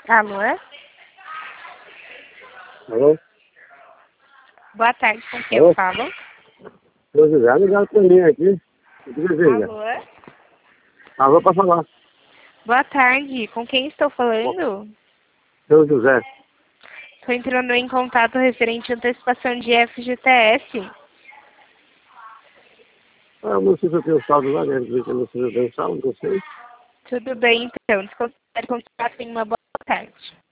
Alô? Alô? Boa tarde, com quem Alô? eu falo? Seu José, ligado pra mim aqui. O que deseja? Alô? Alô, pra falar. Boa tarde, com quem estou falando? Seu José. Estou entrando em contato referente à antecipação de FGTS. Ah, não sei se eu tenho saldo lá, né? Eu não sei se eu tenho saldo, não sei. Tudo bem, então. Descontar contato em uma boa tarde.